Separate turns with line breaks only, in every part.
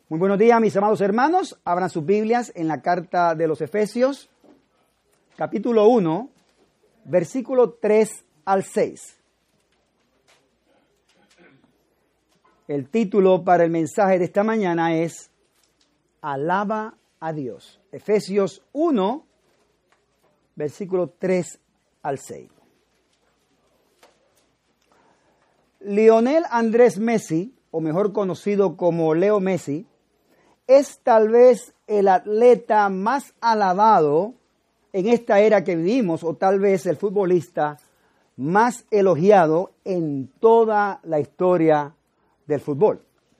Muy buenos días, mis amados hermanos. Abran sus Biblias en la carta de los Efesios, capítulo 1, versículo 3 al 6. El título para el mensaje de esta mañana es Alaba a Dios. Efesios 1, versículo 3 al 6. Lionel Andrés Messi, o mejor conocido como Leo Messi, es tal vez el atleta más alabado en esta era que vivimos, o tal vez el futbolista más elogiado en toda la historia del fútbol.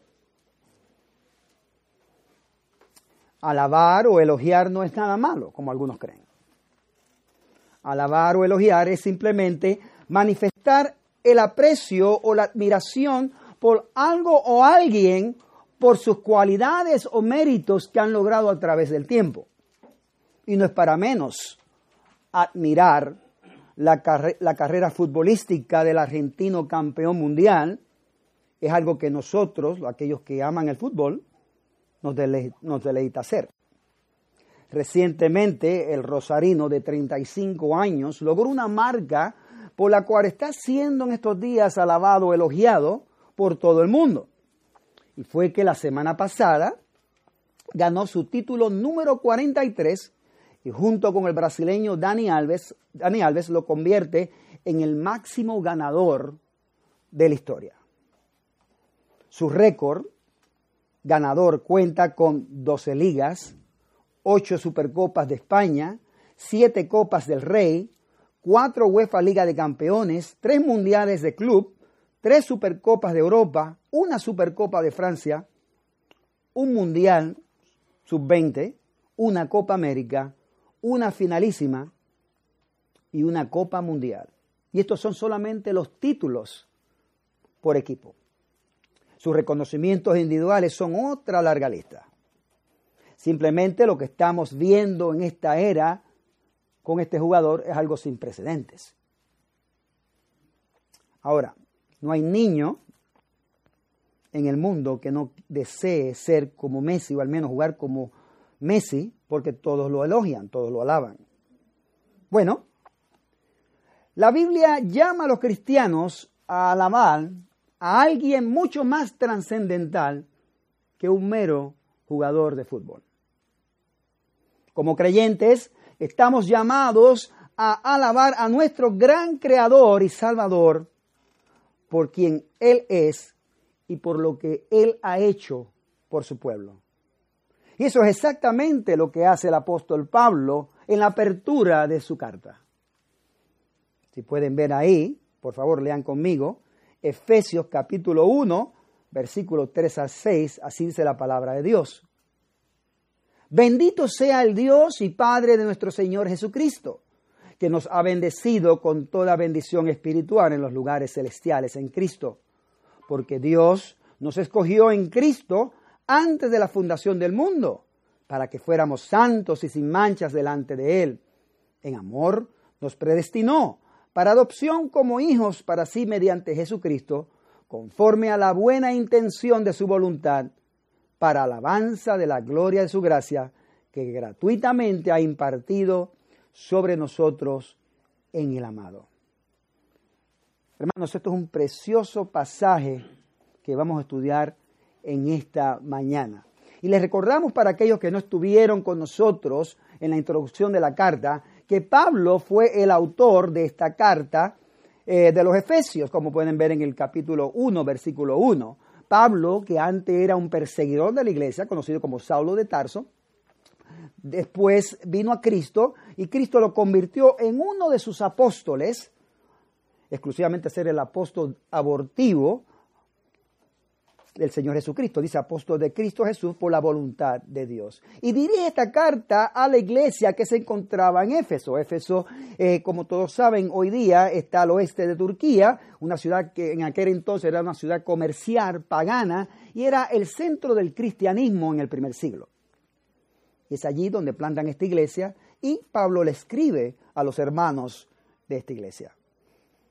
Alabar o elogiar no es nada malo, como algunos creen. Alabar o elogiar es simplemente manifestar el aprecio o la admiración por algo o alguien por sus cualidades o méritos que han logrado a través del tiempo. Y no es para menos admirar la carrera futbolística del argentino campeón mundial. Es algo que nosotros, aquellos que aman el fútbol, nos deleita hacer. Recientemente, el rosarino de 35 años logró una marca por la cual está siendo en estos días alabado, elogiado por todo el mundo. Y fue que la semana pasada ganó su título número 43 y junto con el brasileño Dani Alves lo convierte en el máximo ganador de la historia. Su récord ganador cuenta con 12 ligas, 8 Supercopas de España, 7 Copas del Rey, 4 UEFA Liga de Campeones, 3 Mundiales de Club, 3 Supercopas de Europa, 1 Supercopa de Francia, un Mundial Sub-20, 1 Copa América, 1 Finalísima y 1 Copa Mundial. Y estos son solamente los títulos por equipo. Sus reconocimientos individuales son otra larga lista. Simplemente lo que estamos viendo en esta era con este jugador es algo sin precedentes. Ahora, no hay niño en el mundo que no desee ser como Messi o al menos jugar como Messi, porque todos lo elogian, todos lo alaban. Bueno, la Biblia llama a los cristianos a alabar a alguien mucho más trascendental que un mero jugador de fútbol. Como creyentes, estamos llamados a alabar a nuestro gran Creador y Salvador por quien Él es y por lo que Él ha hecho por su pueblo. Y eso es exactamente lo que hace el apóstol Pablo en la apertura de su carta. Si pueden ver ahí, por favor lean conmigo, Efesios capítulo 1, versículos 3 al 6, así dice la palabra de Dios. Bendito sea el Dios y Padre de nuestro Señor Jesucristo, que nos ha bendecido con toda bendición espiritual en los lugares celestiales en Cristo. Porque Dios nos escogió en Cristo antes de la fundación del mundo, para que fuéramos santos y sin manchas delante de Él. En amor nos predestinó para adopción como hijos para sí mediante Jesucristo, conforme a la buena intención de su voluntad, para alabanza de la gloria de su gracia, que gratuitamente ha impartido sobre nosotros en el amado. Hermanos, esto es un precioso pasaje que vamos a estudiar en esta mañana. Y les recordamos para aquellos que no estuvieron con nosotros en la introducción de la carta, que Pablo fue el autor de esta carta de los Efesios, como pueden ver en el capítulo 1, versículo 1. Pablo, que antes era un perseguidor de la iglesia, conocido como Saulo de Tarso, después vino a Cristo y Cristo lo convirtió en uno de sus apóstoles, exclusivamente ser el apóstol abortivo del Señor Jesucristo. Dice apóstol de Cristo Jesús por la voluntad de Dios. Y dirige esta carta a la iglesia que se encontraba en Éfeso. Éfeso, como todos saben, hoy día está al oeste de Turquía, una ciudad que en aquel entonces era una ciudad comercial, pagana, y era el centro del cristianismo en el primer siglo. Y es allí donde plantan esta iglesia y Pablo le escribe a los hermanos de esta iglesia.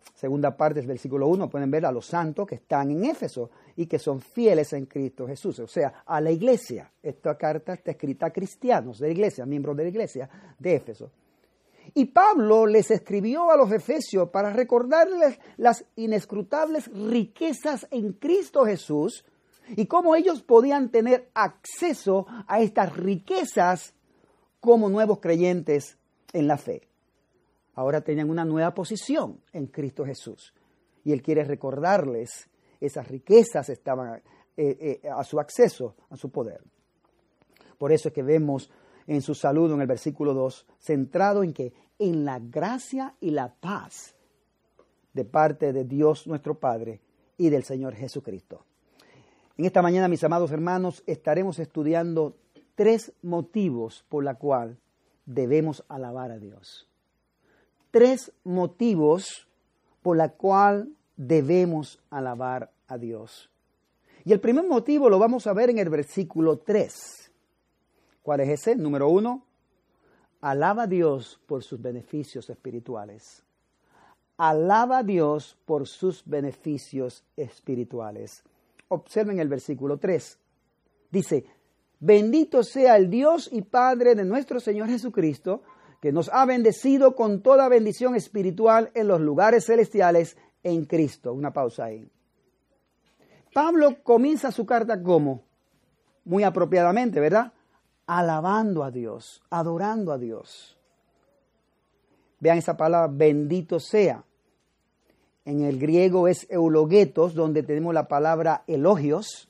segunda parte del versículo 1, pueden ver a los santos que están en Éfeso y que son fieles en Cristo Jesús, o sea, a la iglesia. Esta carta está escrita a cristianos de la iglesia, miembros de la iglesia de Éfeso. Y Pablo les escribió a los efesios para recordarles las inescrutables riquezas en Cristo Jesús y cómo ellos podían tener acceso a estas riquezas como nuevos creyentes en la fe. Ahora tenían una nueva posición en Cristo Jesús. Y Él quiere recordarles esas riquezas estaban a su acceso, a su poder. Por eso es que vemos en su saludo en el versículo 2, centrado en que en la gracia y la paz de parte de Dios nuestro Padre y del Señor Jesucristo. En esta mañana, mis amados hermanos, estaremos estudiando 3 motivos por la cual debemos alabar a Dios. 3 motivos por la cual debemos alabar a Dios. Y el primer motivo lo vamos a ver en el versículo 3. ¿Cuál es ese? Número 1, alaba a Dios por sus beneficios espirituales. Alaba a Dios por sus beneficios espirituales. Observen el versículo 3. Dice, bendito sea el Dios y Padre de nuestro Señor Jesucristo, que nos ha bendecido con toda bendición espiritual en los lugares celestiales en Cristo. Una pausa ahí. Pablo comienza su carta como, muy apropiadamente, ¿verdad? Alabando a Dios, adorando a Dios. Vean esa palabra, bendito sea. En el griego es eulogetos, donde tenemos la palabra elogios.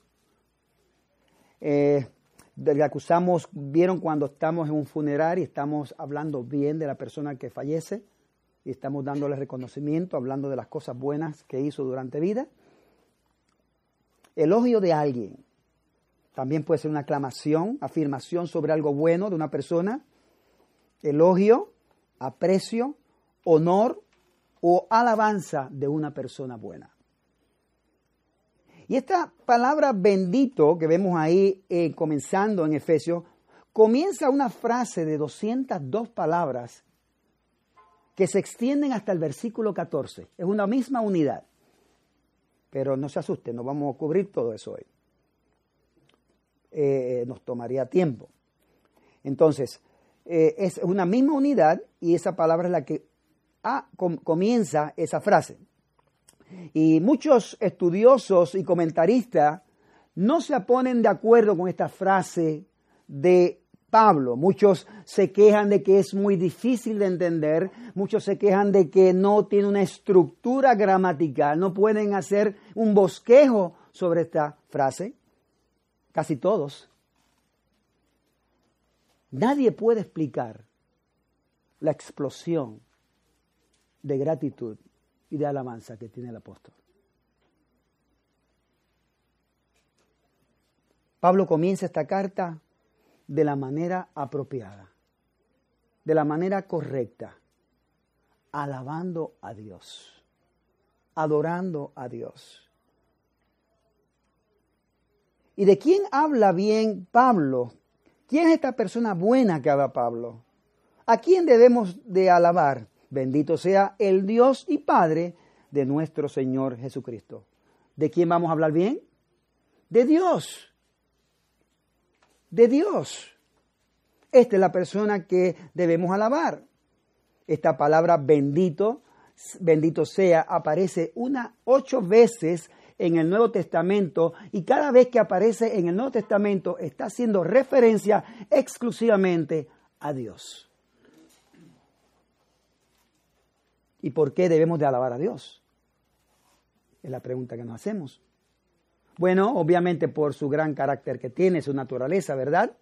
De la que usamos, vieron cuando estamos en un funeral y estamos hablando bien de la persona que fallece y estamos dándole reconocimiento, hablando de las cosas buenas que hizo durante vida. Elogio de alguien. También puede ser una aclamación, afirmación sobre algo bueno de una persona. Elogio, aprecio, honor o alabanza de una persona buena. Y esta palabra bendito que vemos ahí comenzando en Efesios, comienza una frase de 202 palabras que se extienden hasta el versículo 14. Es una misma unidad. Pero no se asusten, no vamos a cubrir todo eso hoy. Nos tomaría tiempo. Entonces, es una misma unidad y esa palabra es la que comienza esa frase. Y muchos estudiosos y comentaristas no se ponen de acuerdo con esta frase de Pablo. Muchos se quejan de que es muy difícil de entender, muchos se quejan de que no tiene una estructura gramatical, no pueden hacer un bosquejo sobre esta frase. Casi todos. Nadie puede explicar la explosión de gratitud y de alabanza que tiene el apóstol. Pablo comienza esta carta de la manera apropiada, de la manera correcta, alabando a Dios, adorando a Dios. ¿Y de quién habla bien Pablo? ¿Quién es esta persona buena que habla Pablo? ¿A quién debemos de alabar? Bendito sea el Dios y Padre de nuestro Señor Jesucristo. ¿De quién vamos a hablar bien? De Dios. De Dios. Esta es la persona que debemos alabar. Esta palabra bendito, bendito sea, aparece 8 veces en el Nuevo Testamento y cada vez que aparece en el Nuevo Testamento está haciendo referencia exclusivamente a Dios. ¿Y por qué debemos de alabar a Dios? Es la pregunta que nos hacemos. Bueno, obviamente por su gran carácter que tiene, su naturaleza, ¿verdad?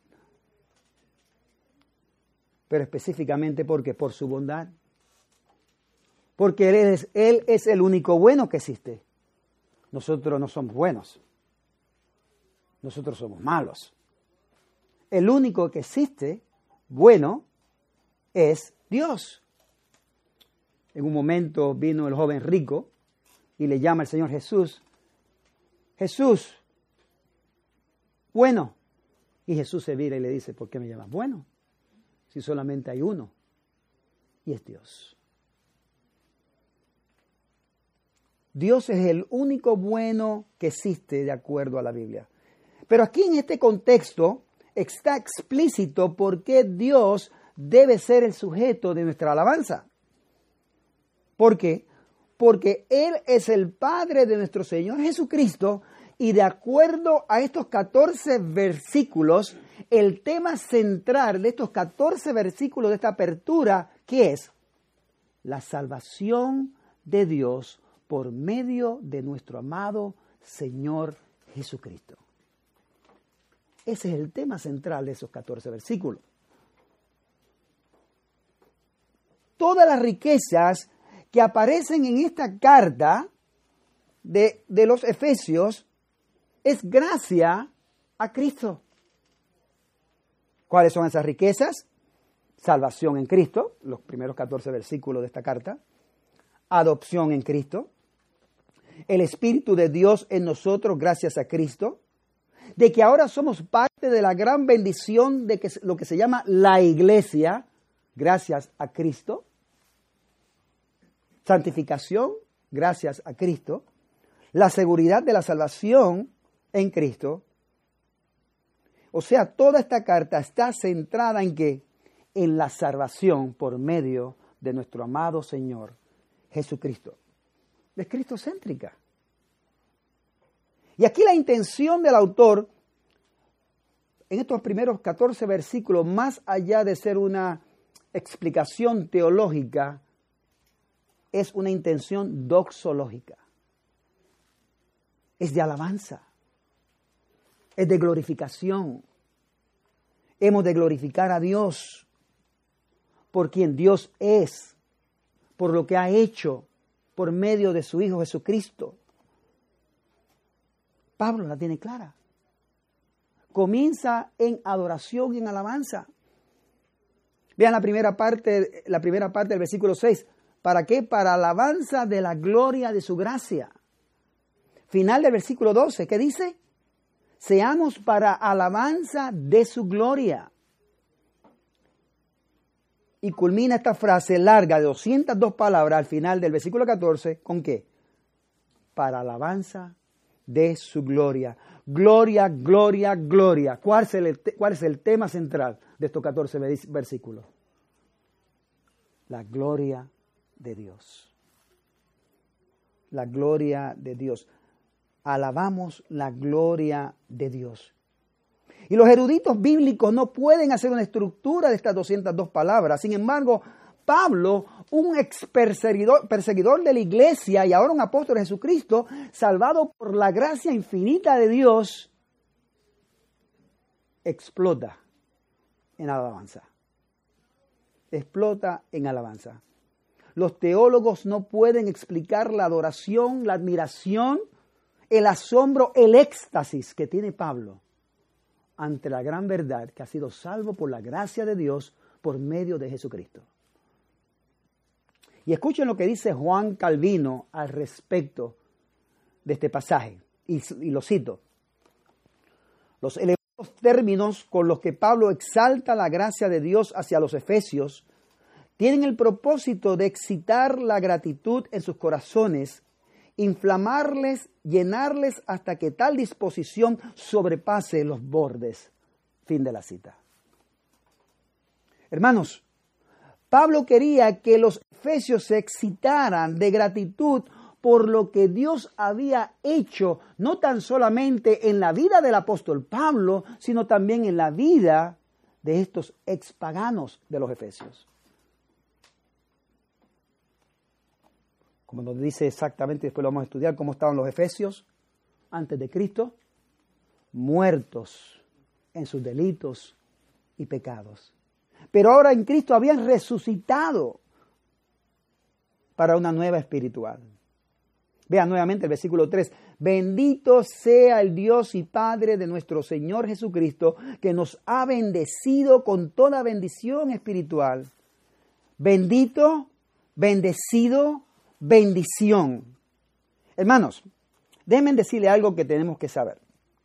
Pero específicamente porque por su bondad. Porque Él es el único bueno que existe. Nosotros no somos buenos. Nosotros somos malos. El único que existe bueno es Dios. En un momento vino el joven rico y le llama al Señor Jesús. Jesús, bueno. Y Jesús se vira y le dice, ¿por qué me llamas bueno? Si solamente hay uno, y es Dios. Dios es el único bueno que existe de acuerdo a la Biblia. Pero aquí en este contexto está explícito por qué Dios debe ser el sujeto de nuestra alabanza. ¿Por qué? Porque Él es el Padre de nuestro Señor Jesucristo y de acuerdo a estos 14 versículos, el tema central de estos 14 versículos de esta apertura, ¿qué es? La salvación de Dios por medio de nuestro amado Señor Jesucristo. Ese es el tema central de esos 14 versículos. Todas las riquezas que aparecen en esta carta de los Efesios es gracia a Cristo. ¿Cuáles son esas riquezas? Salvación en Cristo, los primeros 14 versículos de esta carta. Adopción en Cristo. El Espíritu de Dios en nosotros gracias a Cristo. De que ahora somos parte de la gran bendición de que lo que se llama la iglesia, gracias a Cristo. Santificación, gracias a Cristo. La seguridad de la salvación en Cristo. O sea, toda esta carta está centrada en ¿qué? En la salvación por medio de nuestro amado Señor Jesucristo. Es cristocéntrica. Y aquí la intención del autor, en estos primeros 14 versículos, más allá de ser una explicación teológica, es una intención doxológica. Es de alabanza. Es de glorificación. Hemos de glorificar a Dios por quien Dios es, por lo que ha hecho por medio de su Hijo Jesucristo. Pablo la tiene clara. Comienza en adoración y en alabanza. Vean la primera parte del versículo 6. ¿Para qué? Para alabanza de la gloria de su gracia. Final del versículo 12, ¿qué dice? Seamos para alabanza de su gloria. Y culmina esta frase larga de 202 palabras al final del versículo 14, ¿con qué? Para alabanza de su gloria. Gloria, gloria, gloria. ¿Cuál es el tema central de estos 14 versículos? La gloria de Dios. La gloria de Dios. Alabamos la gloria de Dios. Y los eruditos bíblicos no pueden hacer una estructura de estas 202 palabras. Sin embargo, Pablo, un perseguidor de la iglesia y ahora un apóstol de Jesucristo, salvado por la gracia infinita de Dios, explota en alabanza. Explota en alabanza. Los teólogos no pueden explicar la adoración, la admiración, el asombro, el éxtasis que tiene Pablo ante la gran verdad que ha sido salvo por la gracia de Dios por medio de Jesucristo. Y escuchen lo que dice Juan Calvino al respecto de este pasaje, y lo cito. Los elevados términos con los que Pablo exalta la gracia de Dios hacia los efesios tienen el propósito de excitar la gratitud en sus corazones, inflamarles, llenarles hasta que tal disposición sobrepase los bordes. Fin de la cita. Hermanos, Pablo quería que los efesios se excitaran de gratitud por lo que Dios había hecho, no tan solamente en la vida del apóstol Pablo, sino también en la vida de estos expaganos de los efesios. Como nos dice exactamente, después lo vamos a estudiar, cómo estaban los efesios antes de Cristo, muertos en sus delitos y pecados. Pero ahora en Cristo habían resucitado para una nueva espiritual. Vean nuevamente el versículo 3. Bendito sea el Dios y Padre de nuestro Señor Jesucristo, que nos ha bendecido con toda bendición espiritual. Bendito, bendecido, bendición. Hermanos, déjenme decirle algo que tenemos que saber.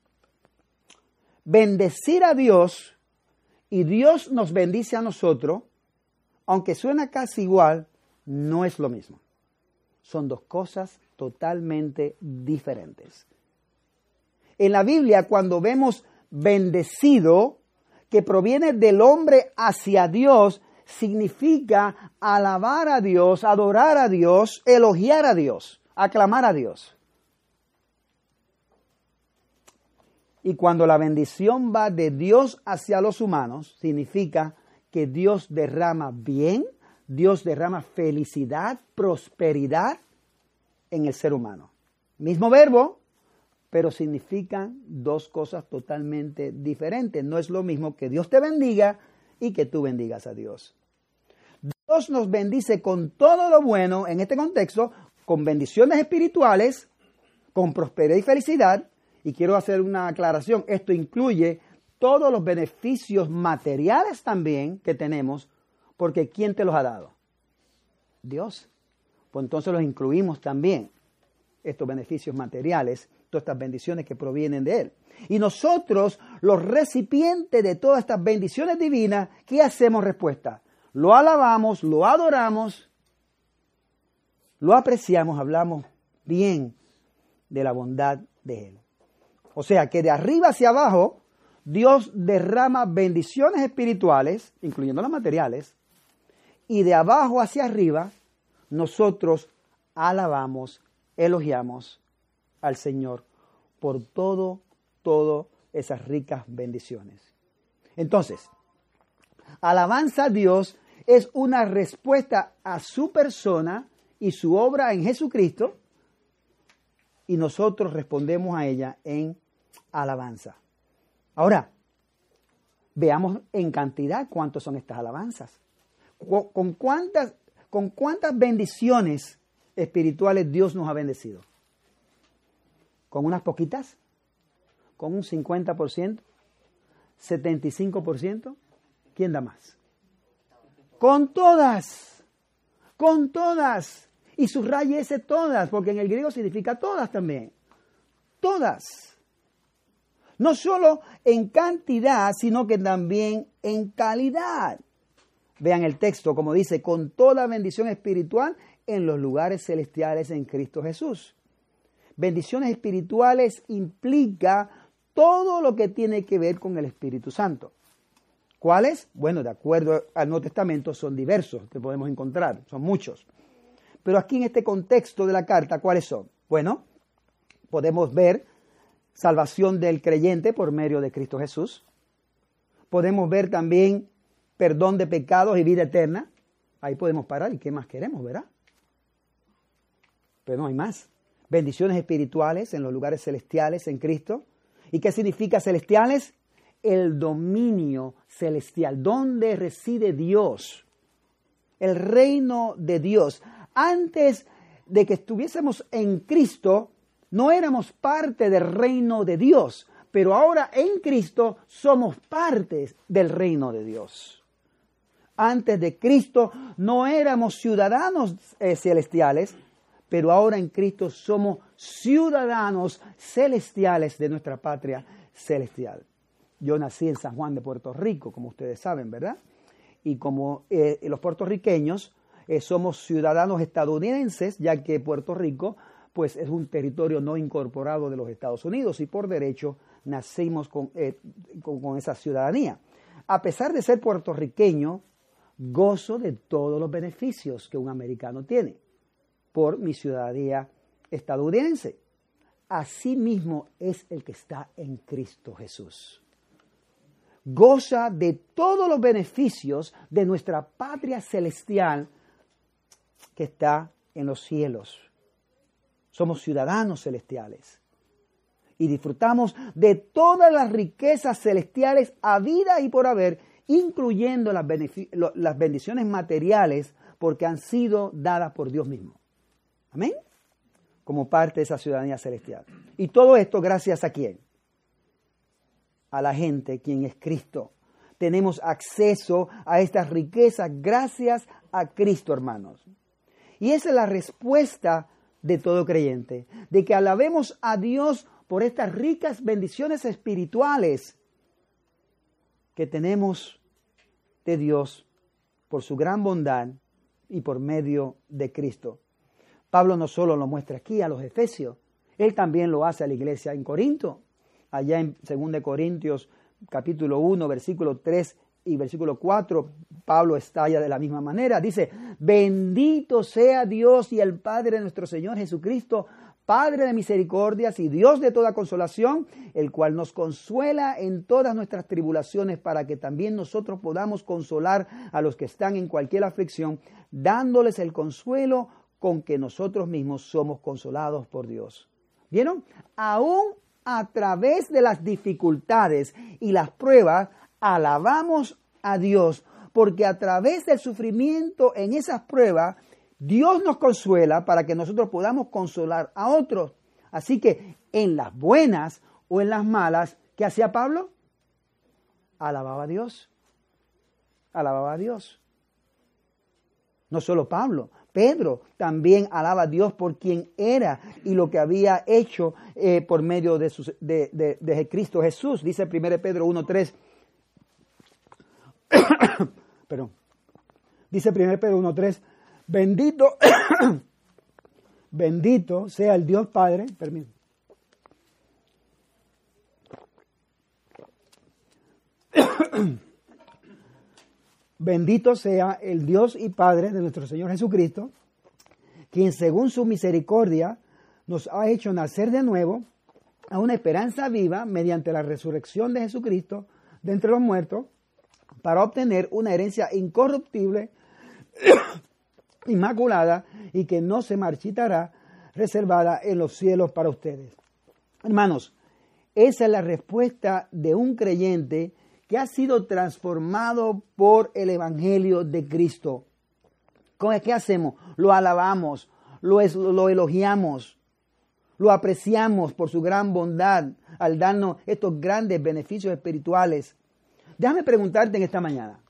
Bendecir a Dios y Dios nos bendice a nosotros, aunque suena casi igual, no es lo mismo. Son dos cosas totalmente diferentes. En la Biblia, cuando vemos bendecido, que proviene del hombre hacia Dios, significa alabar a Dios, adorar a Dios, elogiar a Dios, aclamar a Dios. Y cuando la bendición va de Dios hacia los humanos, significa que Dios derrama bien, Dios derrama felicidad, prosperidad en el ser humano. Mismo verbo, pero significan dos cosas totalmente diferentes. No es lo mismo que Dios te bendiga y que tú bendigas a Dios. Dios nos bendice con todo lo bueno, en este contexto, con bendiciones espirituales, con prosperidad y felicidad. Y quiero hacer una aclaración. Esto incluye todos los beneficios materiales también que tenemos, porque ¿quién te los ha dado? Dios. Pues entonces los incluimos también, estos beneficios materiales, todas estas bendiciones que provienen de Él. Y nosotros, los recipientes de todas estas bendiciones divinas, ¿qué hacemos respuesta? Lo alabamos, lo adoramos, lo apreciamos, hablamos bien de la bondad de Él. O sea que de arriba hacia abajo, Dios derrama bendiciones espirituales, incluyendo las materiales, y de abajo hacia arriba, nosotros alabamos, elogiamos al Señor por todas esas ricas bendiciones. Entonces, alabanza a Dios es una respuesta a su persona y su obra en Jesucristo, y nosotros respondemos a ella en alabanza. Ahora, veamos en cantidad cuántos son estas alabanzas. ¿Con cuántas bendiciones espirituales Dios nos ha bendecido? ¿Con unas poquitas? ¿Con un 50%? ¿75%? ¿Quién da más? Con todas. Con todas. Y subraye ese todas, porque en el griego significa todas también. Todas. No solo en cantidad, sino que también en calidad. Vean el texto, como dice, con toda bendición espiritual en los lugares celestiales en Cristo Jesús. Bendiciones espirituales implica todo lo que tiene que ver con el Espíritu Santo. ¿Cuáles? Bueno, de acuerdo al Nuevo Testamento son diversos que podemos encontrar, son muchos. Pero aquí en este contexto de la carta, ¿cuáles son? Bueno, podemos ver salvación del creyente por medio de Cristo Jesús. Podemos ver también perdón de pecados y vida eterna. Ahí podemos parar. ¿Y qué más queremos, verdad? Pero no hay más. Bendiciones espirituales en los lugares celestiales en Cristo. ¿Y qué significa celestiales? El dominio celestial. ¿Dónde reside Dios? El reino de Dios. Antes de que estuviésemos en Cristo, no éramos parte del reino de Dios, pero ahora en Cristo somos parte del reino de Dios. Antes de Cristo no éramos ciudadanos celestiales, pero ahora en Cristo somos ciudadanos celestiales de nuestra patria celestial. Yo nací en San Juan de Puerto Rico, como ustedes saben, ¿verdad? Y como los puertorriqueños somos ciudadanos estadounidenses, ya que Puerto Rico pues es un territorio no incorporado de los Estados Unidos y por derecho nacimos con esa ciudadanía. A pesar de ser puertorriqueño, gozo de todos los beneficios que un americano tiene por mi ciudadanía estadounidense. Asimismo es el que está en Cristo Jesús. Goza de todos los beneficios de nuestra patria celestial que está en los cielos. Somos ciudadanos celestiales y disfrutamos de todas las riquezas celestiales habidas y por haber, incluyendo las bendiciones materiales porque han sido dadas por Dios mismo. Amén. Como parte de esa ciudadanía celestial. Y todo esto gracias a ¿quién? A la gente, quien es Cristo. Tenemos acceso a estas riquezas gracias a Cristo, hermanos. Y esa es la respuesta de todo creyente, de que alabemos a Dios por estas ricas bendiciones espirituales que tenemos de Dios por su gran bondad y por medio de Cristo. Pablo no solo lo muestra aquí a los Efesios, él también lo hace a la iglesia en Corinto. Allá en 2 Corintios capítulo 1, versículo 3 y versículo 4, Pablo estalla de la misma manera. Dice, bendito sea Dios y el Padre de nuestro Señor Jesucristo, Padre de misericordias y Dios de toda consolación, el cual nos consuela en todas nuestras tribulaciones para que también nosotros podamos consolar a los que están en cualquier aflicción, dándoles el consuelo con que nosotros mismos somos consolados por Dios. ¿Vieron? Aún a través de las dificultades y las pruebas, alabamos a Dios, porque a través del sufrimiento en esas pruebas, Dios nos consuela para que nosotros podamos consolar a otros. Así que en las buenas o en las malas, ¿qué hacía Pablo? Alababa a Dios. Alababa a Dios. No solo Pablo, Pedro también alaba a Dios por quien era y lo que había hecho por medio de Cristo Jesús. Dice 1 Pedro 1:3. Perdón. Dice 1 Pedro 1:3. Bendito sea el Dios Padre. Permítanme. Bendito sea el Dios y Padre de nuestro Señor Jesucristo, quien según su misericordia nos ha hecho nacer de nuevo a una esperanza viva mediante la resurrección de Jesucristo de entre los muertos, para obtener una herencia incorruptible, inmaculada y que no se marchitará, reservada en los cielos para ustedes. Hermanos, esa es la respuesta de un creyente que ha sido transformado por el Evangelio de Cristo. ¿Qué hacemos? Lo alabamos, lo elogiamos, lo apreciamos por su gran bondad al darnos estos grandes beneficios espirituales. Déjame preguntarte en esta mañana.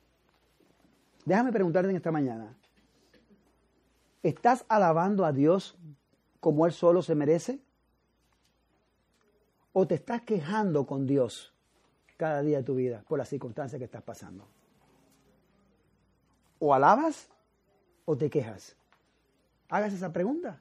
¿Estás alabando a Dios como Él solo se merece? ¿O te estás quejando con Dios cada día de tu vida por las circunstancias que estás pasando? ¿O alabas o te quejas? Hagas esa pregunta.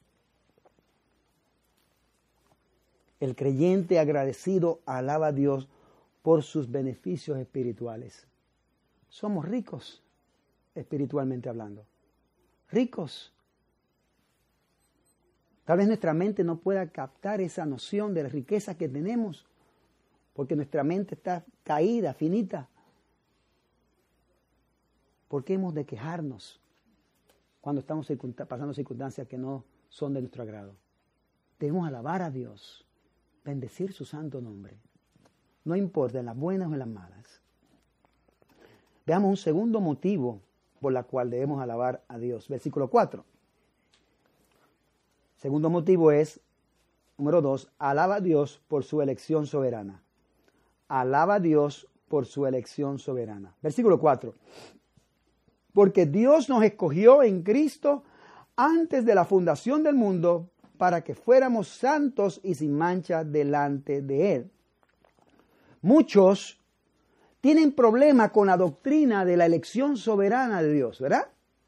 El creyente agradecido alaba a Dios por sus beneficios espirituales. Somos ricos, espiritualmente hablando. Ricos. Tal vez nuestra mente no pueda captar esa noción de la riqueza que tenemos, porque nuestra mente está caída, finita. ¿Por qué hemos de quejarnos cuando estamos pasando circunstancias que no son de nuestro agrado? Debemos alabar a Dios, bendecir su santo nombre. No importa en las buenas o en las malas. Veamos un segundo motivo por la cual debemos alabar a Dios. Versículo 4. Segundo motivo es, número 2, alaba a Dios por su elección soberana. Alaba a Dios por su elección soberana. Versículo 4. Porque Dios nos escogió en Cristo antes de la fundación del mundo para que fuéramos santos y sin mancha delante de Él. Muchos tienen problema con la doctrina de la elección soberana de Dios, ¿verdad?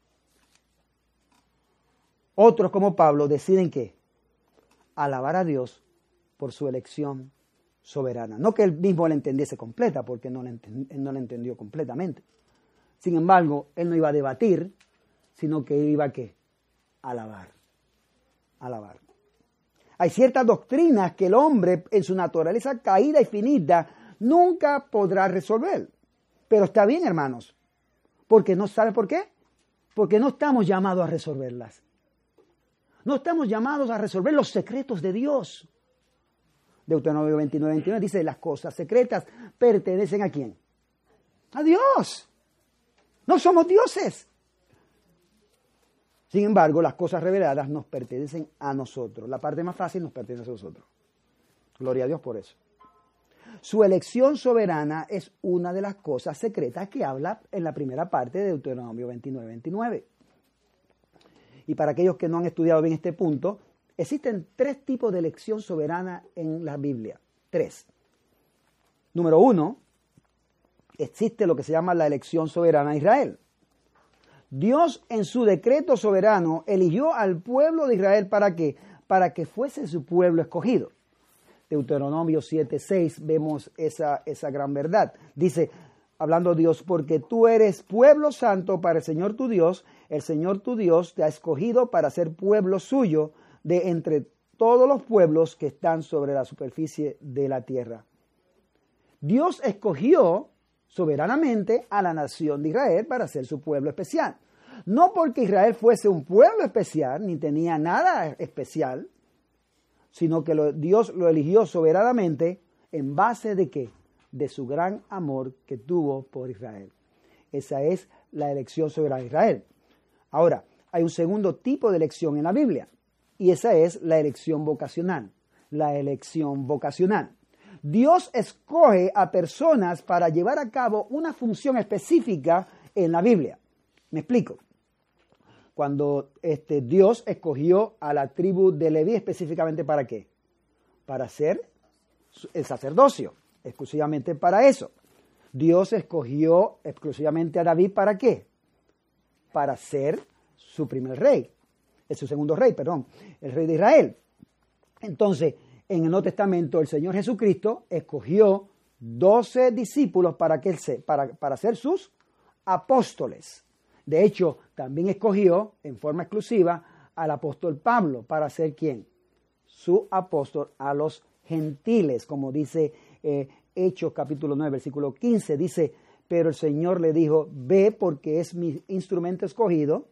Otros, como Pablo, deciden ¿qué? Alabar a Dios por su elección soberana. No que él mismo la entendiese completa, porque no la entendió completamente. Sin embargo, él no iba a debatir, sino que iba a ¿qué? Alabar. Alabar. Hay ciertas doctrinas que el hombre, en su naturaleza caída y finita, nunca podrá resolver. Pero está bien, hermanos. Porque no sabe por qué. Porque no estamos llamados a resolverlas. No estamos llamados a resolver los secretos de Dios. Deuteronomio 29:21 dice, las cosas secretas pertenecen ¿a quién? A Dios. No somos dioses. Sin embargo, las cosas reveladas nos pertenecen a nosotros. La parte más fácil nos pertenece a nosotros. Gloria a Dios por eso. Su elección soberana es una de las cosas secretas que habla en la primera parte de Deuteronomio 29:29. Y para aquellos que no han estudiado bien este punto, existen 3 tipos de elección soberana en la Biblia. 3. Número 1, existe lo que se llama la elección soberana de Israel. Dios en su decreto soberano eligió al pueblo de Israel ¿para qué? Para que fuese su pueblo escogido. Deuteronomio 7:6 vemos esa gran verdad. Dice, hablando Dios, porque tú eres pueblo santo para el Señor tu Dios te ha escogido para ser pueblo suyo de entre todos los pueblos que están sobre la superficie de la tierra. Dios escogió soberanamente a la nación de Israel para ser su pueblo especial. No porque Israel fuese un pueblo especial, ni tenía nada especial, sino que Dios lo eligió soberanamente en base de ¿qué? De su gran amor que tuvo por Israel. Esa es la elección soberana de Israel. Ahora, hay un segundo tipo de elección en la Biblia, y esa es la elección vocacional. La elección vocacional. Dios escoge a personas para llevar a cabo una función específica en la Biblia. Me explico. Cuando Dios escogió a la tribu de Leví específicamente ¿para qué? Para hacer el sacerdocio, exclusivamente para eso. Dios escogió exclusivamente a David ¿para qué? Para ser su primer rey, su segundo rey, el rey de Israel. Entonces, en el Nuevo Testamento, el Señor Jesucristo escogió 12 discípulos para ser sus apóstoles. De hecho, también escogió en forma exclusiva al apóstol Pablo para ser ¿quién? Su apóstol a los gentiles, como dice Hechos capítulo 9, versículo 15, dice, pero el Señor le dijo, ve porque es mi instrumento escogido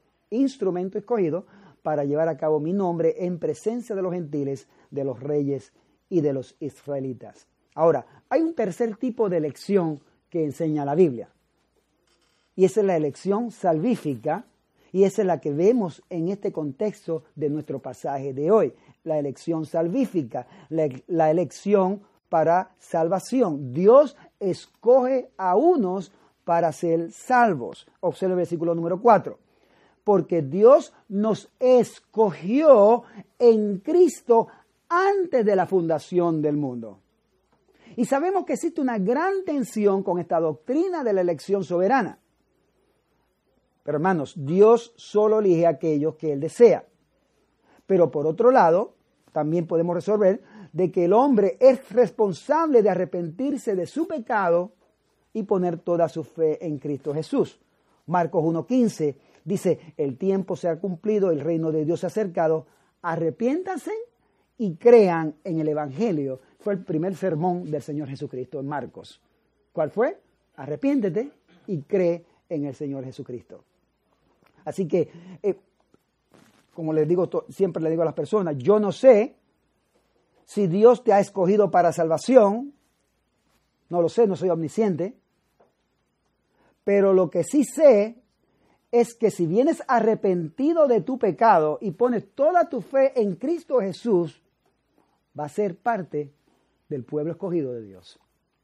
para llevar a cabo mi nombre en presencia de los gentiles, de los reyes y de los israelitas. Ahora, hay un tercer tipo de elección que enseña la Biblia. Y esa es la elección salvífica, y esa es la que vemos en este contexto de nuestro pasaje de hoy. La elección salvífica, la elección para salvación. Dios escoge a unos para ser salvos. Observe el versículo número 4. Porque Dios nos escogió en Cristo antes de la fundación del mundo. Y sabemos que existe una gran tensión con esta doctrina de la elección soberana. Pero hermanos, Dios solo elige a aquellos que Él desea. Pero por otro lado, también podemos resolver de que el hombre es responsable de arrepentirse de su pecado y poner toda su fe en Cristo Jesús. Marcos 1:15 dice, el tiempo se ha cumplido, el reino de Dios se ha acercado, arrepiéntanse y crean en el Evangelio. Fue el primer sermón del Señor Jesucristo en Marcos. ¿Cuál fue? Arrepiéntete y cree en el Señor Jesucristo. Así que, como les digo, siempre le digo a las personas, yo no sé si Dios te ha escogido para salvación, no lo sé, no soy omnisciente, pero lo que sí sé es que si vienes arrepentido de tu pecado y pones toda tu fe en Cristo Jesús, va a ser parte del pueblo escogido de Dios.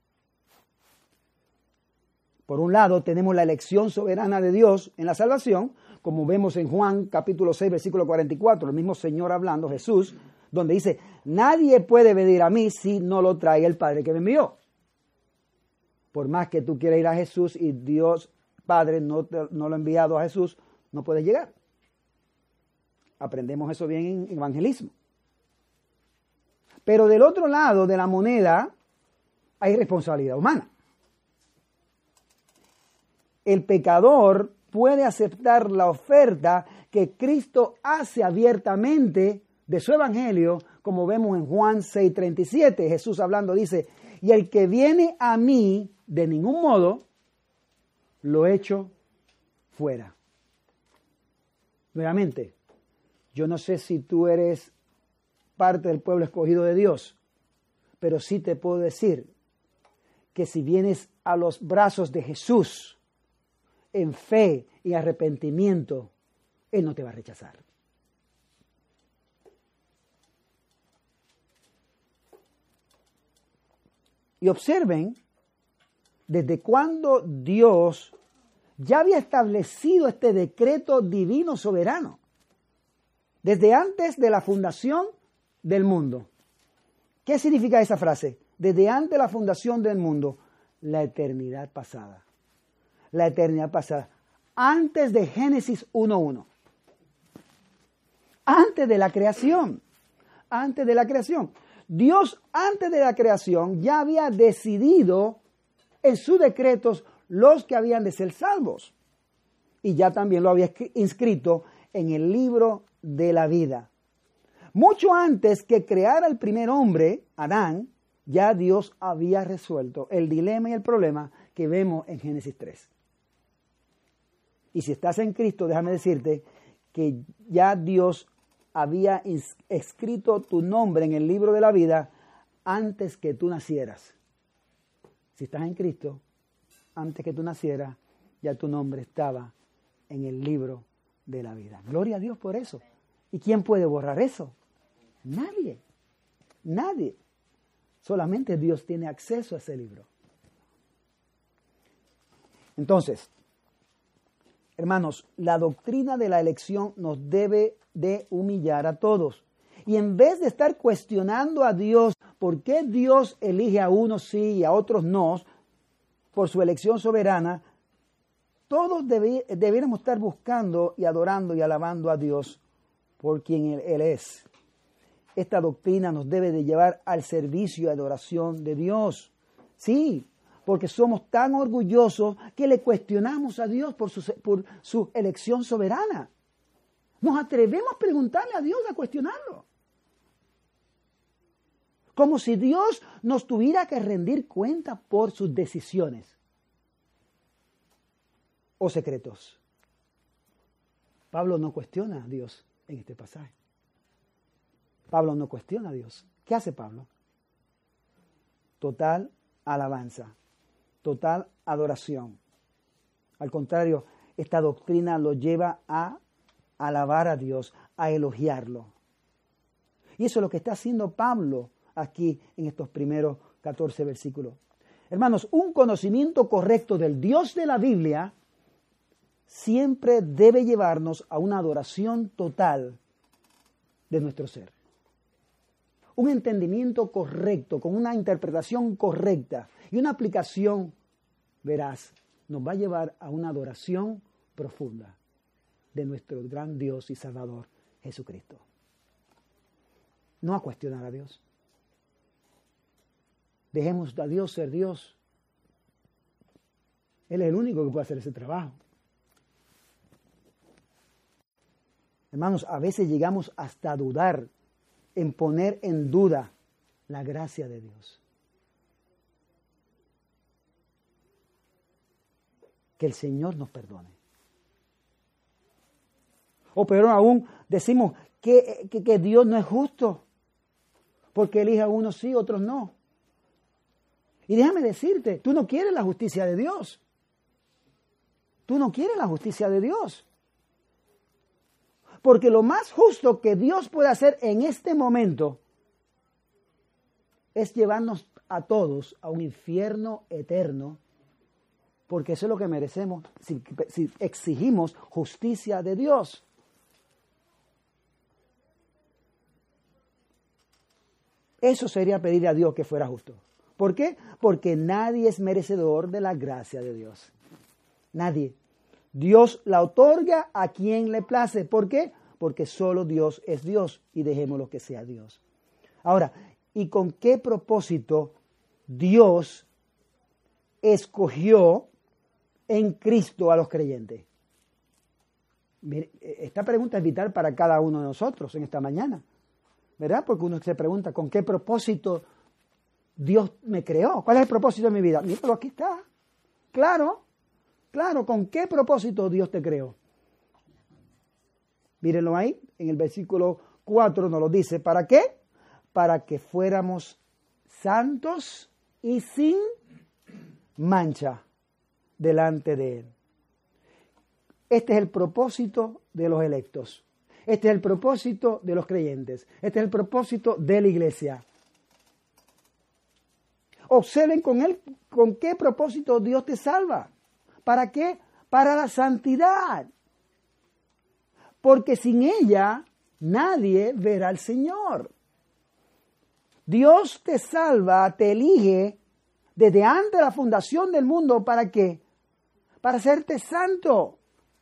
Por un lado, tenemos la elección soberana de Dios en la salvación, como vemos en Juan capítulo 6, versículo 44, el mismo Señor hablando, Jesús, donde dice, nadie puede venir a mí si no lo trae el Padre que me envió. Por más que tú quieras ir a Jesús y Dios Padre no lo ha enviado a Jesús, no puedes llegar. Aprendemos eso bien en evangelismo. Pero del otro lado de la moneda hay responsabilidad humana. El pecador puede aceptar la oferta que Cristo hace abiertamente de su evangelio, como vemos en Juan 6:37. Jesús hablando dice, y el que viene a mí, de ningún modo lo echo fuera. Nuevamente, yo no sé si tú eres parte del pueblo escogido de Dios, pero sí te puedo decir que si vienes a los brazos de Jesús en fe y arrepentimiento, Él no te va a rechazar. Y observen desde cuándo Dios ya había establecido este decreto divino soberano. Desde antes de la fundación del mundo. ¿Qué significa esa frase? Desde antes de la fundación del mundo, la eternidad pasada. La eternidad pasada. antes de Génesis 1:1. Antes de la creación. Antes de la creación. Dios, antes de la creación, ya había decidido en sus decretos los que habían de ser salvos. Y ya también lo había inscrito en el libro de la vida. Mucho antes que creara el primer hombre, Adán, ya Dios había resuelto el dilema y el problema que vemos en Génesis 3. Y si estás en Cristo, déjame decirte que ya Dios había escrito tu nombre en el libro de la vida antes que tú nacieras. Si estás en Cristo, antes que tú nacieras, ya tu nombre estaba en el libro de la vida. Gloria a Dios por eso. ¿Y quién puede borrar eso? Nadie. Nadie. Solamente Dios tiene acceso a ese libro. Entonces, hermanos, la doctrina de la elección nos debe de humillar a todos. Y en vez de estar cuestionando a Dios por qué Dios elige a unos sí y a otros no, por su elección soberana, todos debiéramos estar buscando y adorando y alabando a Dios por quien Él es. Esta doctrina nos debe de llevar al servicio y adoración de Dios. Sí, porque somos tan orgullosos que le cuestionamos a Dios por su elección soberana. Nos atrevemos a preguntarle a Dios, a cuestionarlo. Como si Dios nos tuviera que rendir cuenta por sus decisiones o secretos. Pablo no cuestiona a Dios en este pasaje. Pablo no cuestiona a Dios. ¿Qué hace Pablo? Total alabanza, total adoración. Al contrario, esta doctrina lo lleva a alabar a Dios, a elogiarlo. Y eso es lo que está haciendo Pablo aquí en estos primeros 14 versículos. Hermanos, un conocimiento correcto del Dios de la Biblia siempre debe llevarnos a una adoración total de nuestro ser. Un entendimiento correcto, con una interpretación correcta y una aplicación veraz, nos va a llevar a una adoración profunda de nuestro gran Dios y Salvador, Jesucristo. No a cuestionar a Dios. Dejemos a Dios ser Dios. Él es el único que puede hacer ese trabajo. Hermanos, a veces llegamos hasta a dudar, en poner en duda la gracia de Dios. Que el Señor nos perdone. O peor aún, decimos que Dios no es justo, porque elige a unos sí, otros no. Y déjame decirte, tú no quieres la justicia de Dios. Tú no quieres la justicia de Dios. Porque lo más justo que Dios puede hacer en este momento es llevarnos a todos a un infierno eterno, porque eso es lo que merecemos si exigimos justicia de Dios. Eso sería pedir a Dios que fuera justo. ¿Por qué? Porque nadie es merecedor de la gracia de Dios. Nadie. Dios la otorga a quien le place. ¿Por qué? Porque solo Dios es Dios y dejémoslo que sea Dios. Ahora, ¿y con qué propósito Dios escogió en Cristo a los creyentes? Mire, esta pregunta es vital para cada uno de nosotros en esta mañana, ¿verdad? Porque uno se pregunta, ¿con qué propósito Dios me creó? ¿Cuál es el propósito de mi vida? Míralo, aquí está. Claro, ¿con qué propósito Dios te creó? Mírenlo ahí, en el versículo 4 nos lo dice. ¿Para qué? Para que fuéramos santos y sin mancha delante de Él. Este es el propósito de los electos. Este es el propósito de los creyentes. Este es el propósito de la iglesia. Observen con qué propósito Dios te salva. ¿Para qué? Para la santidad. Porque sin ella nadie verá al Señor. Dios te salva, te elige desde antes de la fundación del mundo. ¿Para qué? Para hacerte santo.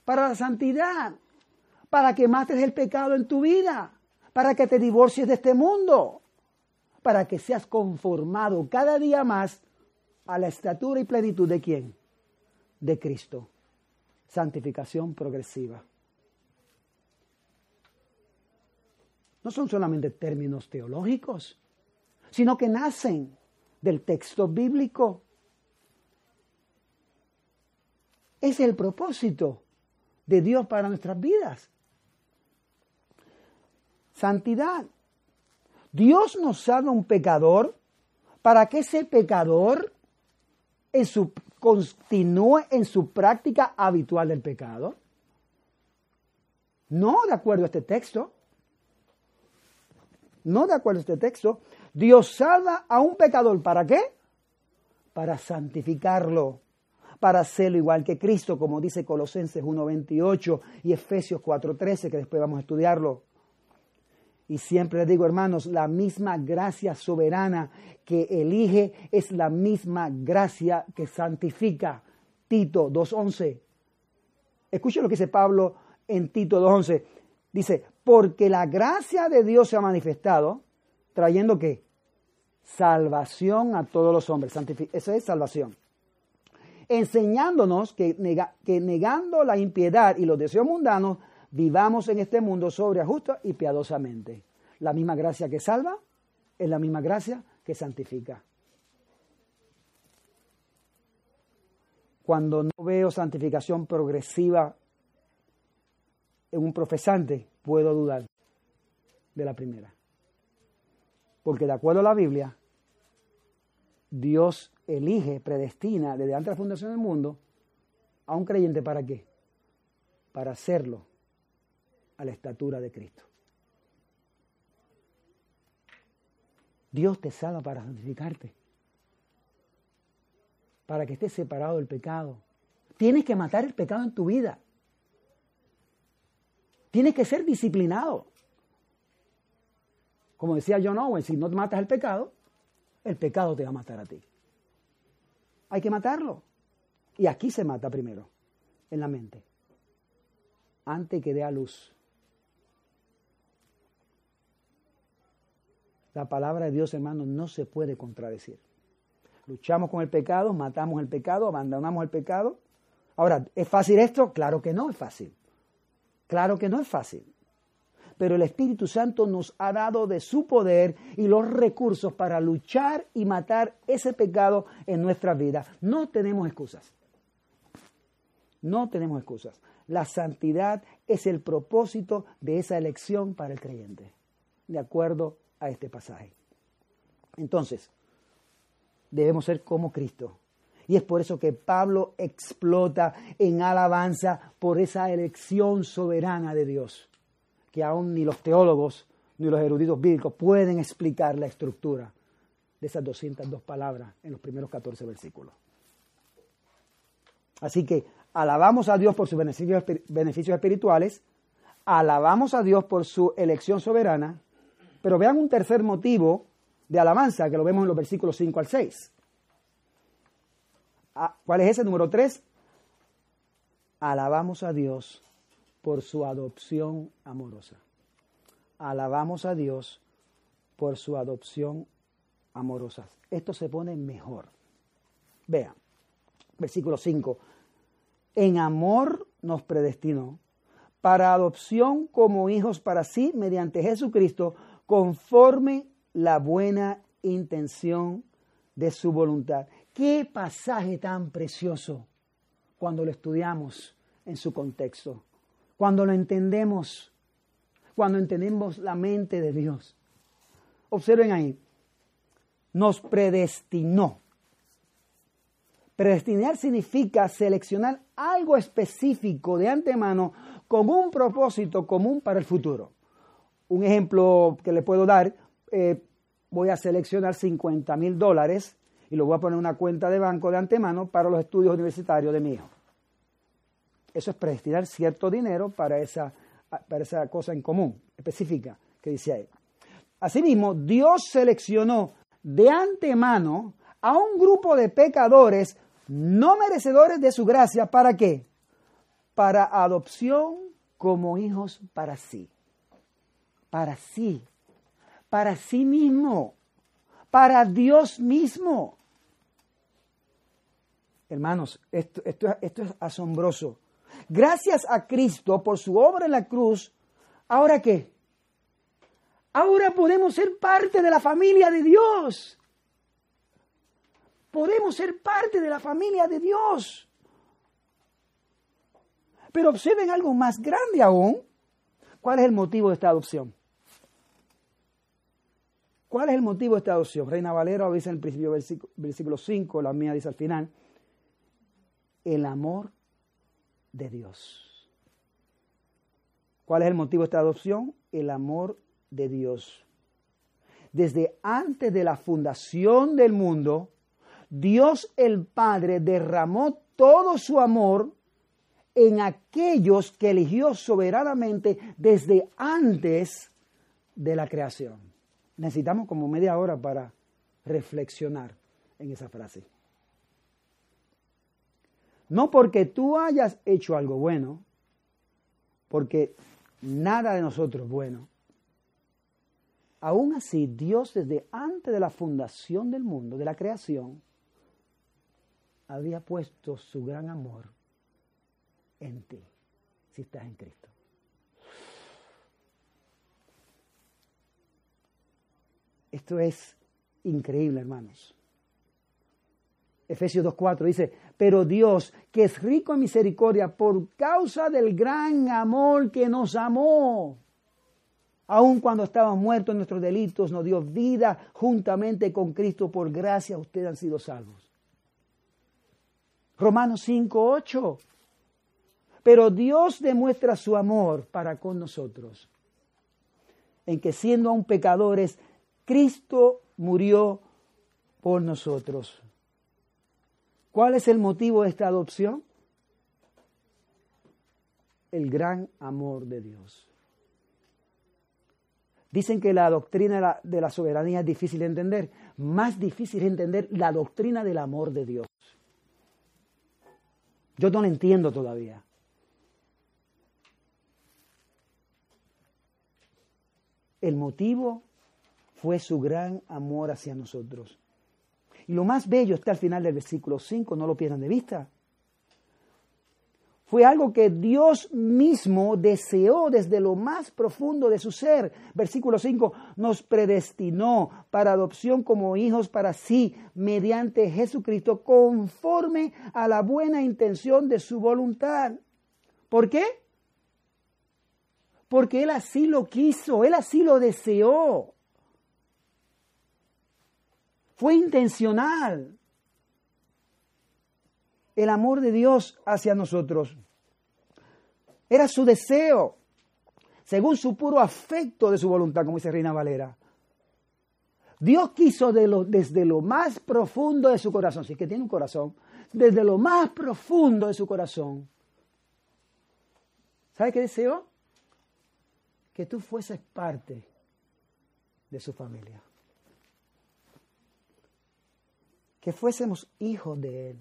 para la santidad, para que mates el pecado en tu vida, para que te divorcies de este mundo, para que seas conformado cada día más a la estatura y plenitud ¿de quién? De Cristo. Santificación progresiva. No son solamente términos teológicos, sino que nacen del texto bíblico. Ese es el propósito de Dios para nuestras vidas. Santidad. Dios nos salva a un pecador para que ese pecador continúe en su práctica habitual del pecado. No de acuerdo a este texto. No de acuerdo a este texto. Dios salva a un pecador. ¿Para qué? Para santificarlo. Para hacerlo igual que Cristo, como dice Colosenses 1:28 y Efesios 4:13, que después vamos a estudiarlo. Y siempre les digo, hermanos, la misma gracia soberana que elige es la misma gracia que santifica. Tito 2:11. Escuchen lo que dice Pablo en Tito 2:11. Dice, porque la gracia de Dios se ha manifestado, trayendo ¿qué? Salvación a todos los hombres. Eso es salvación. Enseñándonos que negando la impiedad y los deseos mundanos, vivamos en este mundo sobria, justa y piadosamente. La misma gracia que salva es la misma gracia que santifica. Cuando no veo santificación progresiva en un profesante, puedo dudar de la primera. Porque de acuerdo a la Biblia, Dios elige, predestina desde antes de la fundación del mundo a un creyente ¿para qué? Para hacerlo a la estatura de Cristo. Dios te salva para santificarte, para que estés separado del pecado. Tienes que matar el pecado en tu vida. Tienes que ser disciplinado. Como decía John Owen, si no matas el pecado te va a matar a ti. Hay que matarlo. Y aquí se mata primero, en la mente, antes que dé a luz. La palabra de Dios, hermano, no se puede contradecir. Luchamos con el pecado, matamos el pecado, abandonamos el pecado. Ahora, ¿es fácil esto? Claro que no es fácil. Claro que no es fácil. Pero el Espíritu Santo nos ha dado de su poder y los recursos para luchar y matar ese pecado en nuestras vidas. No tenemos excusas. No tenemos excusas. La santidad es el propósito de esa elección para el creyente, de acuerdo a este pasaje. Entonces, debemos ser como Cristo. Y es por eso que Pablo explota en alabanza por esa elección soberana de Dios, que aún ni los teólogos ni los eruditos bíblicos pueden explicar la estructura de esas 202 palabras en los primeros 14 versículos. Así que alabamos a Dios por sus beneficios espirituales, alabamos a Dios por su elección soberana, pero vean un tercer motivo de alabanza que lo vemos en los versículos 5 al 6. ¿Cuál es ese? Número 3. Alabamos a Dios por su adopción amorosa. Alabamos a Dios por su adopción amorosa. Esto se pone mejor. Vean, versículo 5. En amor nos predestinó para adopción como hijos para sí mediante Jesucristo, conforme la buena intención de su voluntad. Qué pasaje tan precioso cuando lo estudiamos en su contexto, cuando lo entendemos, cuando entendemos la mente de Dios. Observen ahí, nos predestinó. Predestinar significa seleccionar algo específico de antemano con un propósito común para el futuro. Un ejemplo que le puedo dar, voy a seleccionar $50,000 y lo voy a poner en una cuenta de banco de antemano para los estudios universitarios de mi hijo. Eso es predestinar cierto dinero para esa cosa en común, específica, que dice ahí. Asimismo, Dios seleccionó de antemano a un grupo de pecadores no merecedores de su gracia. ¿Para qué? para adopción como hijos para sí. Para sí. Para sí mismo. Para Dios mismo. Hermanos, esto es asombroso. Gracias a Cristo por su obra en la cruz, ¿ahora qué? Ahora podemos ser parte de la familia de Dios. Podemos ser parte de la familia de Dios. Pero observen algo más grande aún. ¿Cuál es el motivo de esta adopción? ¿Cuál es el motivo de esta adopción? Reina Valera lo dice en el principio versículo 5, la mía dice al final. El amor de Dios. ¿Cuál es el motivo de esta adopción? El amor de Dios. Desde antes de la fundación del mundo, Dios el Padre derramó todo su amor en aquellos que eligió soberanamente desde antes de la creación. Necesitamos como media hora para reflexionar en esa frase. No porque tú hayas hecho algo bueno, porque nada de nosotros es bueno. Aún así, Dios desde antes de la fundación del mundo, de la creación, había puesto su gran amor en ti, si estás en Cristo. Esto es increíble, hermanos. Efesios 2:4 dice, pero Dios, que es rico en misericordia por causa del gran amor que nos amó, aun cuando estábamos muertos en nuestros delitos, nos dio vida juntamente con Cristo. Por gracia ustedes han sido salvos. Romanos 5:8. Pero Dios demuestra su amor para con nosotros, en que siendo aún pecadores, Cristo murió por nosotros. ¿Cuál es el motivo de esta adopción? El gran amor de Dios. Dicen que la doctrina de la soberanía es difícil de entender. Más difícil es entender la doctrina del amor de Dios. Yo no la entiendo todavía. El motivo fue su gran amor hacia nosotros. Y lo más bello está al final del versículo 5, no lo pierdan de vista. Fue algo que Dios mismo deseó desde lo más profundo de su ser. Versículo 5, nos predestinó para adopción como hijos para sí, mediante Jesucristo, conforme a la buena intención de su voluntad. ¿Por qué? Porque Él así lo quiso, Él así lo deseó. Fue intencional el amor de Dios hacia nosotros. Era su deseo, según su puro afecto de su voluntad, como dice Reina Valera. Dios quiso desde lo más profundo de su corazón, si es que tiene un corazón, desde lo más profundo de su corazón. ¿Sabe qué deseó? Que tú fueses parte de su familia. Que fuésemos hijos de Él.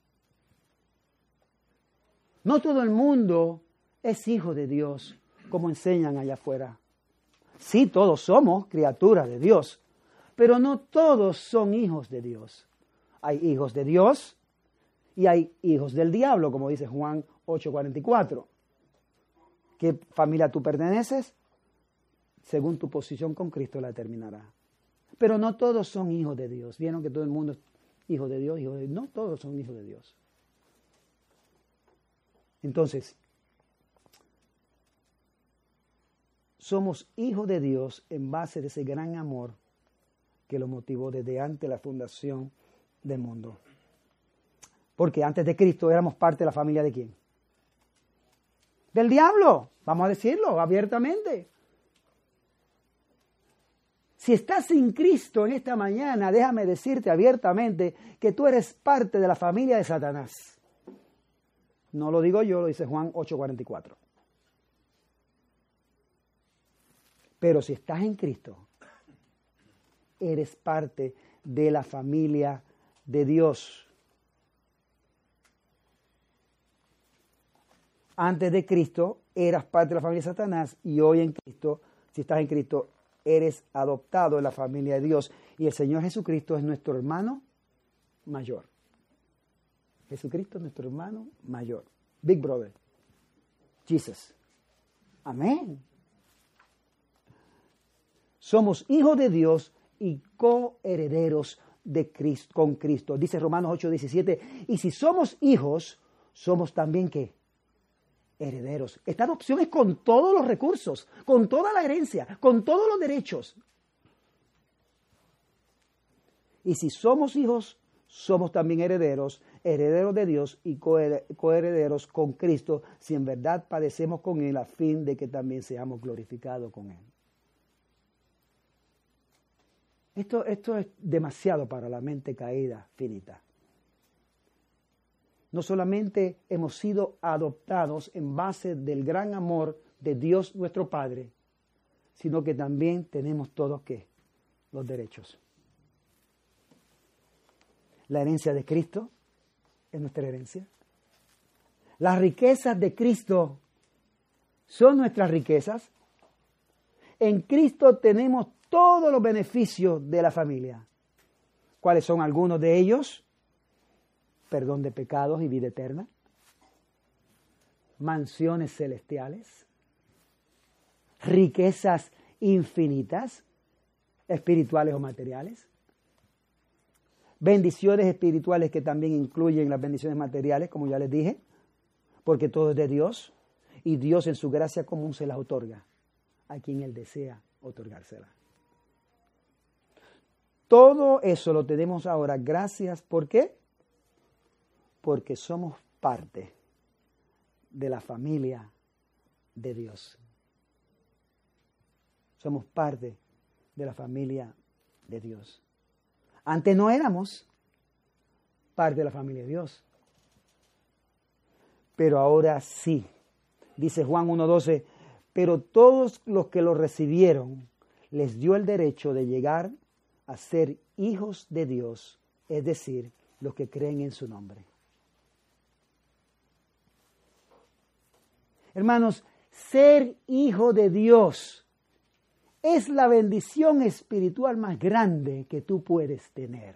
No todo el mundo es hijo de Dios, como enseñan allá afuera. Sí, todos somos criaturas de Dios, pero no todos son hijos de Dios. Hay hijos de Dios y hay hijos del diablo, como dice Juan 8:44. ¿Qué familia tú perteneces? Según tu posición con Cristo la determinará. Pero no todos son hijos de Dios. ¿Vieron que todo el mundo es hijo de Dios? No todos son hijos de Dios. Entonces, somos hijos de Dios en base de ese gran amor que lo motivó desde antes de la fundación del mundo. Porque antes de Cristo éramos parte de la familia ¿de quién? Del diablo, vamos a decirlo abiertamente. Si estás sin Cristo en esta mañana, déjame decirte abiertamente que tú eres parte de la familia de Satanás. No lo digo yo, lo dice Juan 8:44. Pero si estás en Cristo, eres parte de la familia de Dios. Antes de Cristo eras parte de la familia de Satanás y hoy en Cristo, si estás en Cristo, eres adoptado en la familia de Dios. Y el Señor Jesucristo es nuestro hermano mayor. Jesucristo es nuestro hermano mayor. Big Brother. Jesus. Amén. Somos hijos de Dios y coherederos de Cristo, con Cristo. Dice Romanos 8:17. Y si somos hijos, somos también ¿qué? Herederos. Esta adopción es con todos los recursos, con toda la herencia, con todos los derechos. Y si somos hijos, somos también herederos, herederos de Dios y coherederos con Cristo, si en verdad padecemos con Él, a fin de que también seamos glorificados con Él. Esto es demasiado para la mente caída, finita. No solamente hemos sido adoptados en base del gran amor de Dios nuestro Padre, sino que también tenemos todos ¿qué? Los derechos. La herencia de Cristo es nuestra herencia. Las riquezas de Cristo son nuestras riquezas. En Cristo tenemos todos los beneficios de la familia. ¿Cuáles son algunos de ellos? Perdón de pecados y vida eterna. Mansiones celestiales. Riquezas infinitas, espirituales o materiales. Bendiciones espirituales que también incluyen las bendiciones materiales, como ya les dije, porque todo es de Dios y Dios en su gracia común se las otorga a quien Él desea otorgársela. Todo eso lo tenemos ahora gracias, ¿por qué? Porque somos parte de la familia de Dios. Somos parte de la familia de Dios. Antes no éramos parte de la familia de Dios. Pero ahora sí. Dice Juan 1:12, pero todos los que lo recibieron les dio el derecho de llegar a ser hijos de Dios, es decir, los que creen en su nombre. Hermanos, ser hijo de Dios es la bendición espiritual más grande que tú puedes tener.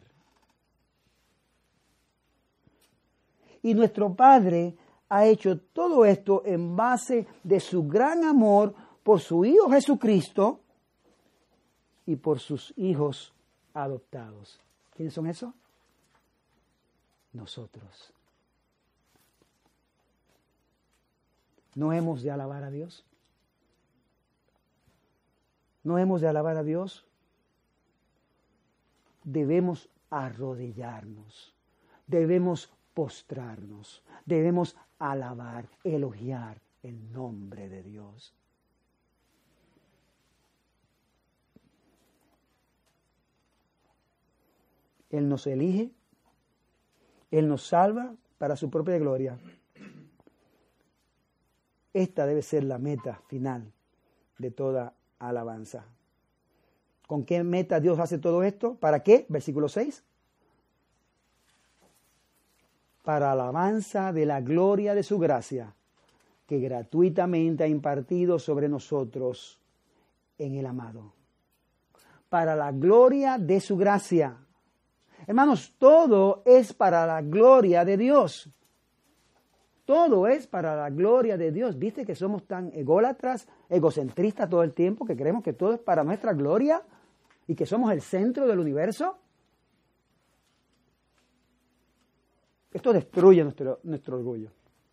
Y nuestro Padre ha hecho todo esto en base de su gran amor por su Hijo Jesucristo y por sus hijos adoptados. ¿Quiénes son esos? Nosotros. ¿No hemos de alabar a Dios? ¿No hemos de alabar a Dios? Debemos arrodillarnos, debemos postrarnos, debemos alabar, elogiar el nombre de Dios. Él nos elige, Él nos salva para su propia gloria. Esta debe ser la meta final de toda alabanza. ¿Con qué meta Dios hace todo esto? ¿Para qué? Versículo 6. Para alabanza de la gloria de su gracia, que gratuitamente ha impartido sobre nosotros en el amado. Para la gloria de su gracia. Hermanos, todo es para la gloria de Dios. Todo es para la gloria de Dios. ¿Viste que somos tan ególatras, egocentristas todo el tiempo, que creemos que todo es para nuestra gloria y que somos el centro del universo? Esto destruye nuestro orgullo.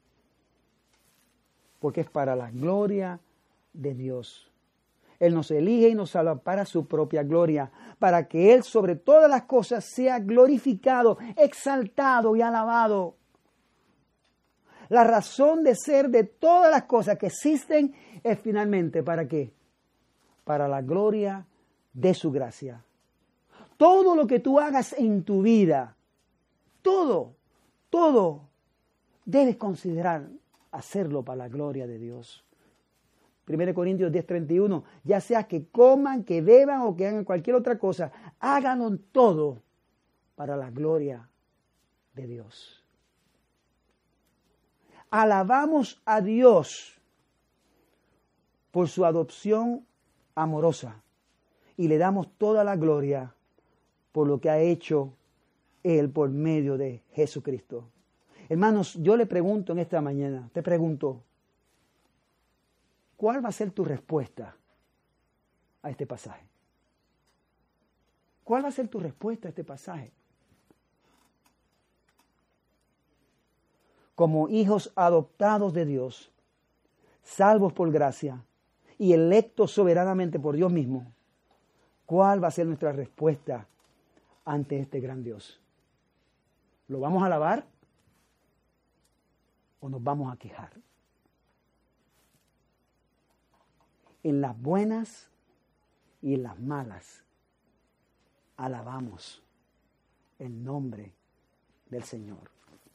Porque es para la gloria de Dios. Él nos elige y nos salva para su propia gloria, para que Él sobre todas las cosas sea glorificado, exaltado y alabado. La razón de ser de todas las cosas que existen es finalmente, ¿para qué? Para la gloria de su gracia. Todo lo que tú hagas en tu vida, todo, debes considerar hacerlo para la gloria de Dios. 1 Corintios 10:31, ya sea que coman, que beban o que hagan cualquier otra cosa, háganlo todo para la gloria de Dios. alabamos a Dios por su adopción amorosa y le damos toda la gloria por lo que ha hecho Él por medio de Jesucristo. Hermanos, yo le pregunto en esta mañana, te pregunto, ¿cuál va a ser tu respuesta a este pasaje? ¿Cuál va a ser tu respuesta a este pasaje? Como hijos adoptados de Dios, salvos por gracia y electos soberanamente por Dios mismo, ¿cuál va a ser nuestra respuesta ante este gran Dios? ¿Lo vamos a alabar o nos vamos a quejar? En las buenas y en las malas, alabamos el nombre del Señor.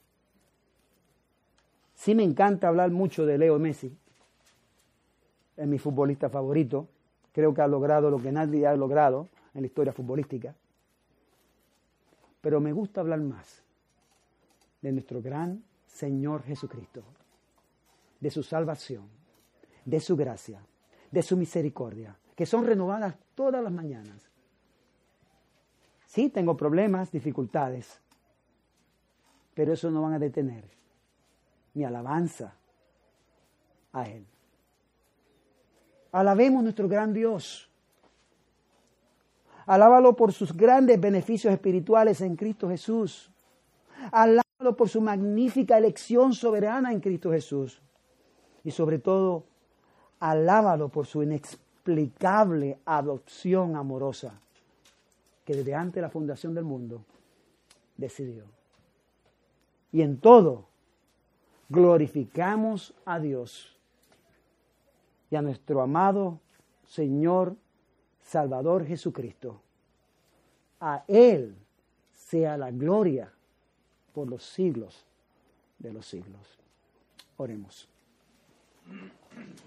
Sí me encanta hablar mucho de Leo Messi. Es mi futbolista favorito. Creo que ha logrado lo que nadie ha logrado en la historia futbolística. Pero me gusta hablar más de nuestro gran Señor Jesucristo, de su salvación, de su gracia, de su misericordia, que son renovadas todas las mañanas. Sí, tengo problemas, dificultades, pero eso no van a detener mi alabanza a Él. Alabemos nuestro gran Dios. Alábalo por sus grandes beneficios espirituales en Cristo Jesús. Alábalo por su magnífica elección soberana en Cristo Jesús. Y sobre todo, alábalo por su inexplicable adopción amorosa que desde antes de la fundación del mundo decidió. Y en todo, glorificamos a Dios y a nuestro amado Señor Salvador Jesucristo. A Él sea la gloria por los siglos de los siglos. Oremos.